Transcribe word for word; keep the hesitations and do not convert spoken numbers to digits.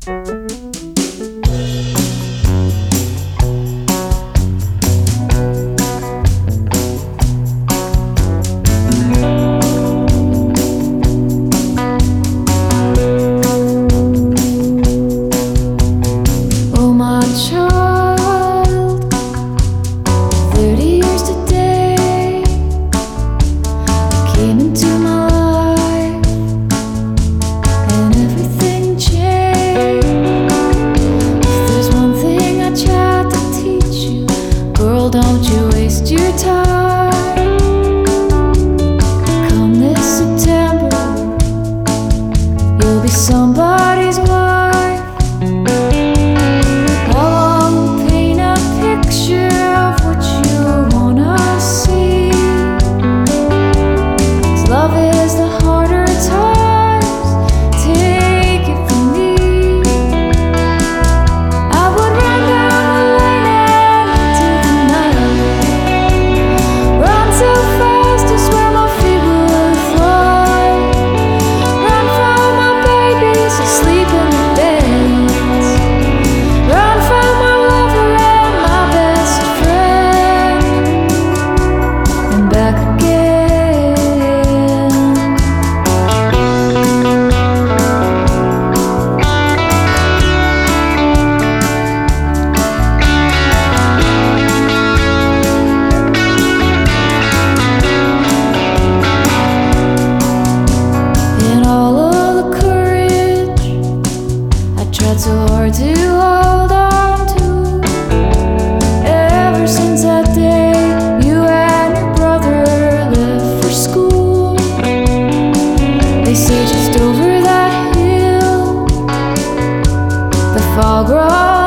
Oh, my child, thirty years today came into my life and everything changed. If there's one thing I tried to teach you, girl, don't you waste your time. Come this September, you'll be somebody's wife. Love is the harder times, take it from me. I would run down the lane into the night, run so fast I swear my feet would fly, run from my babies asleep in the beds, run from my lover and my best friend, and back again. Tried so hard to hold on to. Ever since that day you and your brother left for school, they say just over that hill the fog rolls.